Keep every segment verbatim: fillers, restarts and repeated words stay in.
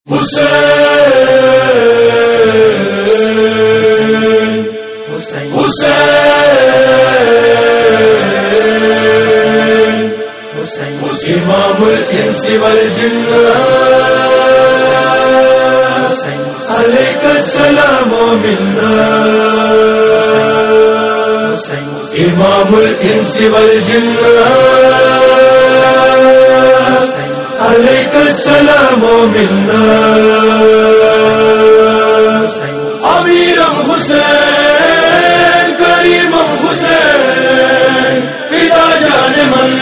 حسین حسین امام الانس والجن علیک السلام منا امام الانس والجن علیک السلام منا امیرم حسین کریمم حسین فدا جان من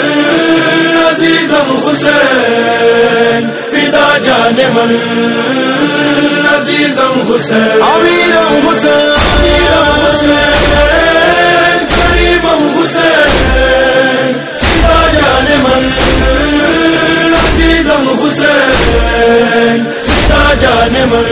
عزیزم حسین فدا جان من عزیزم حسین امیرم حسین امیرم حسین کریمم حسین فدا جان من عزیزم حسین فدا جان من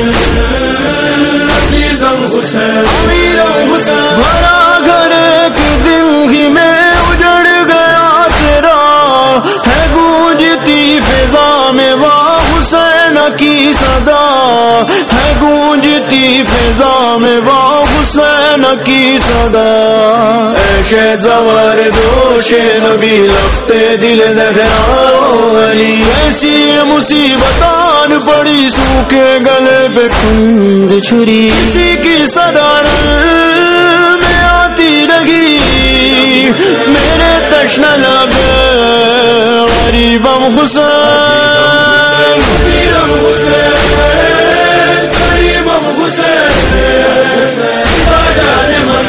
عزیزم حسین امیرم حسین بھرا گھر ایک دن ہی میں اجڑ گیا تیرا ہے گونجتی فضا میں واہ حسین کی صدا ہے گونجتی فضا میں واہ حسین کی صدا ایشے زوار دوش نبی لختے دل دہراؤ علی ایسی مصیبتان پڑی سوکھے گلے پہ کند چھری کسی کی صدارت میں آتی لگی میرے تشن لبے غریبم حسین غریبم حسین غریبم حسین فدا جان من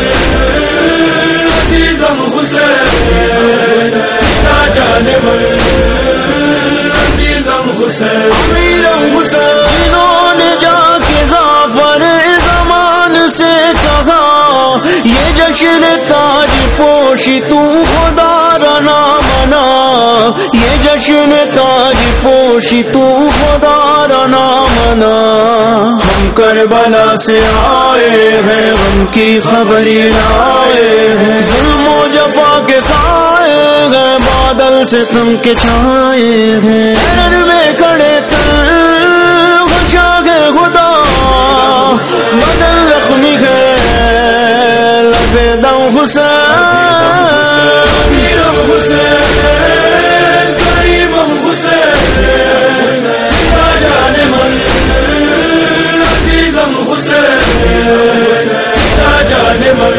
عزیزم حسین فدا جان من عزیزم حسین امیرم حسین جنہوں نے جا کے ظافر زمان سے کہا یہ جشن تاج پوشی تو خدا را نہ منا یہ جشن تاج پوشی تو خدا را نہ منا ہم کربلا سے آئے ہیں غم کی خبری لائے ہیں ظلم و جفا کے سائے ہیں بادل سے تم کے چھائے ہیں حرم میں کھڑے تل خشا گے خدا بدل زخمی ہے لبے دم حسین امیرم حسین کریمم حسین فدا جان من عزیزم حسین فدا جان من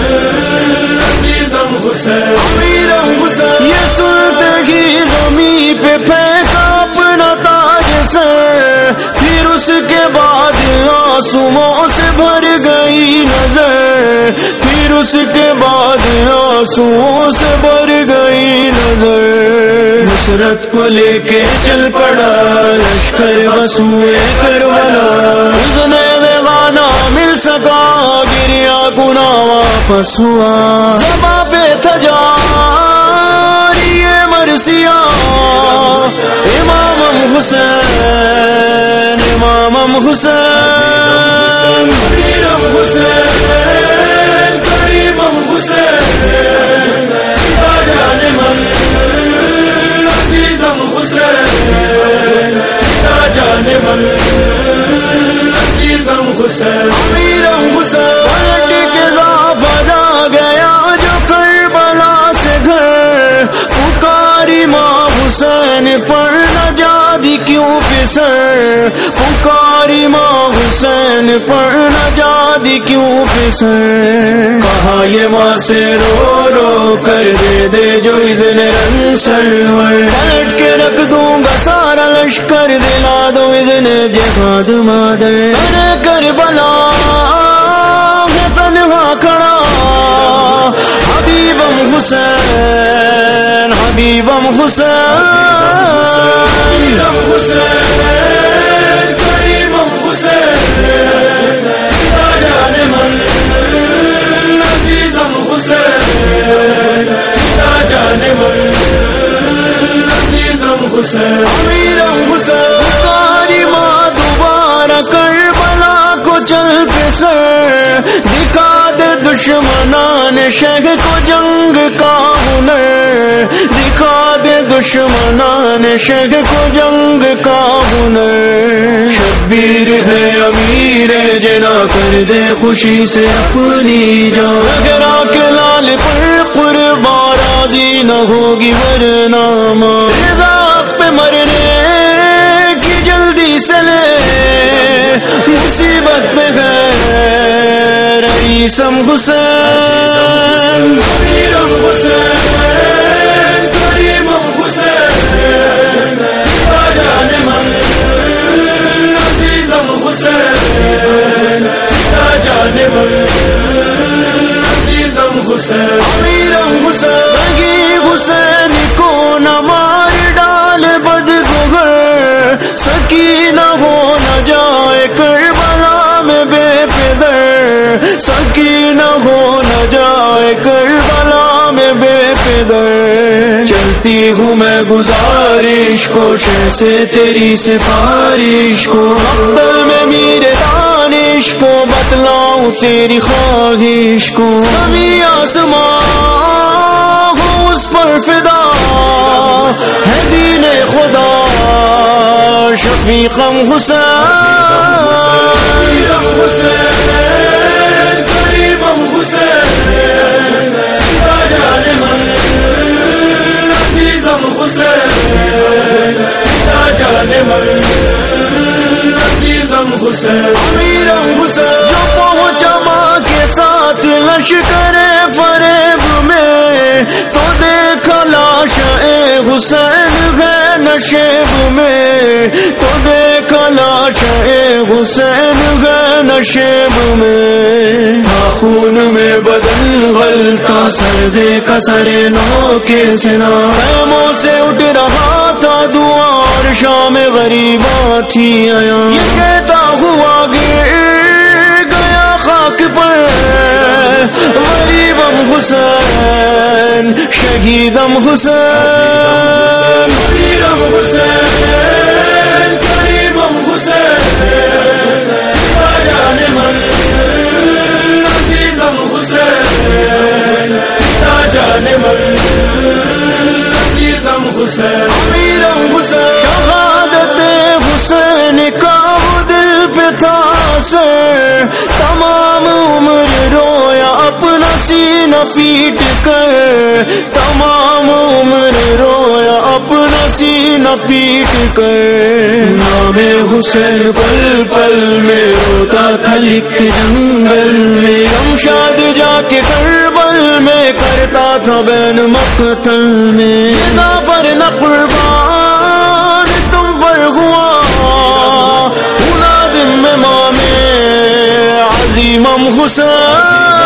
عزیزم حسین امیرم حسین یہ سنتے ہی زمین پہ پھینکا اپنا تاج سے پھر اس کے بعد آنسوؤں سے بھر گئی نظر پھر اس کے بعد آنسوؤں سے بھر گئی نظر نصرت کو لے کے چل پڑا لشکر وسوئے کربلا حزن ویغانا مل سکا گریا گنا واپس ہوا زباں پہ تھا جاری مرثیہ امامم حسین امامم حسین امیرم حسین کریمم حسین فدا جان من عزیزم حسین فدا جان من عزیزم حسین امیرم حسین پلٹ کے ظافر آ گیا جو کربلا سے گھر پکاری ماں حسین پر نجادی کیوں پسر پکاری ماں حسین پر نجادی کیوں پسر کہا یہ ماں سے رو رو کر دے دے جو اذن رن سرور پلٹ کے رکھ دوں گا سارا لشکر دلا دو اذن جہاد مادر سر کربلا ہے تنہا کھڑا حبیبم حسین حبیبم حسین حسین کریمم حسین فدا جان من عزیزم حسین فدا جان من عزیزم حسین امیرم حسین پکاری ماں دوبارہ کربلا کو چل پہ سر، دکھا دے دشمنان شہ کو جنگ کا ہنر، دکھا دے دشمنان شہ کو جنگ کا ہنر. شبیر ہے امیر جنا کر دے خوشی سے اپنی جان، گرا کے لال پر قربان راضی نہ ہوگی ورنہ ماں. رضا پہ مرنے کی جلدی سے لے، مصیبت پہ غیر عیسم حسین، کریم حسین، کریم حسین، جان من عزیزم حسین، جان من عزیزم حسین، امیرم حسین. لگی حسین کو نہ مار ڈال بدگوگر، سکینہ ہو نہ جائے کربلا میں بے پدر، سکینہ ہو نہ جائے کربلا میں بے پدر. چلتی ہوں میں گزارش کوشش سے تیری سفارش کو، مقتل میں میرے دانش کو بتلاؤں تیری خواہش کو. زمین آسمان ہو اس پر فدا ہے دین خدا، شفیقم حسین، حسین، کریمم حسین، جان من عزیزم حسین، جان من عزیزم حسین، امیرم حسین. جو پہنچا ماں کے ساتھ لشکر فریب میں، تو دیکھا لاش اے حسین ہے نشیب میں، تو دیکھا لاش اے حسین ہے نشیب میں. تھا خون میں بدن غلطہ، سر دیکھا سر نو کے سنا، خیموں سے اٹھ رہا تھا دعا اور شام غریباں تھی آیا. یہ کہتا ہوا گر گیا خاک پر غریبم حسین، شہیدم حسین، غریبم حسین، کریمم حسین، جان من عزیزم حسین، جان من عزیزم حسین، امیرم حسین. شہادت حسین کا وہ دل پہ تھا اثر، تمام عمر رویا اپنا سینہ پیٹ کر، تمام عمر رویا اپنا سینہ پیٹ کر. نام حسین پل پل میں روتا تھا لکھ جنگل میں، شمشاد جا کے کربل میں کرتا تھا بین مقتل میں. نہ پر نہ قربان تم پر ہوا، نادم میں ماں میں عظیمم حسین.